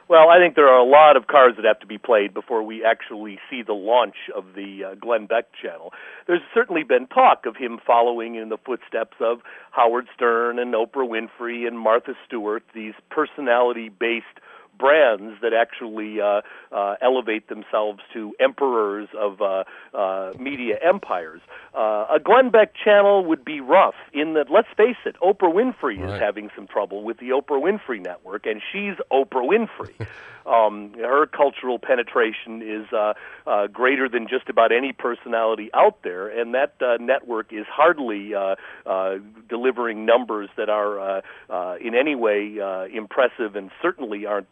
Well, I think there are a lot of cards that have to be played before we actually see the launch of the Glenn Beck channel. There's certainly been talk of him following in the footsteps of Howard Stern and Oprah Winfrey and Martha Stewart, these personality-based brands that actually elevate themselves to emperors of media empires. A Glenn Beck channel would be rough in that, let's face it, Oprah Winfrey is having some trouble with the Oprah Winfrey Network, and she's Oprah Winfrey. Her cultural penetration is greater than just about any personality out there, and that network is hardly delivering numbers that are in any way impressive, and certainly aren't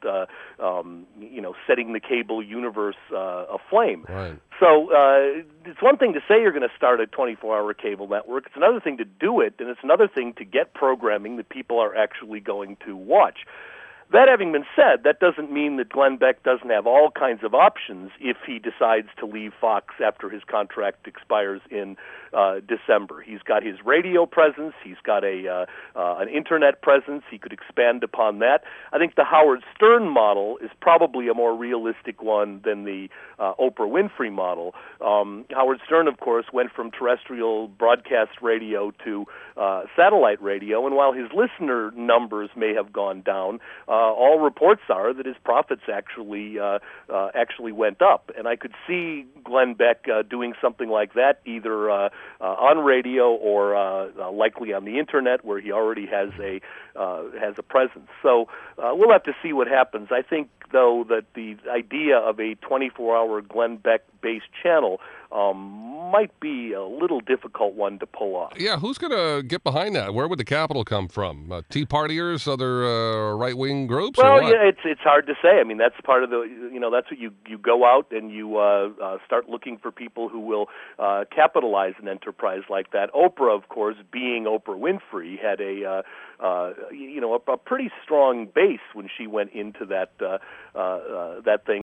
setting the cable universe aflame. Right. So it's one thing to say you're going to start a 24-hour cable network. It's another thing to do it, and it's another thing to get programming that people are actually going to watch. That having been said, that doesn't mean that Glenn Beck doesn't have all kinds of options if he decides to leave Fox after his contract expires in December. He's got his radio presence. He's got an internet presence. He could expand upon that. I think the Howard Stern model is probably a more realistic one than the Oprah Winfrey model. Howard Stern, of course, went from terrestrial broadcast radio to satellite radio, and while his listener numbers may have gone down, all reports are that his profits actually went up, and I could see Glenn Beck doing something like that, either on radio or likely on the internet, where he already has a presence. So we'll have to see what happens. I think, though, that the idea of a 24-hour Glenn Beck-based channel might be a little difficult one to pull off. Yeah, who's going to get behind that? Where would the capital come from? Tea Partiers, other right-wing groups? Well, or what? yeah, it's hard to say. I mean, that's part of the, that's what you go out and you start looking for people who will capitalize an enterprise like that. Oprah, of course, being Oprah Winfrey, had a pretty strong base when she went into that thing.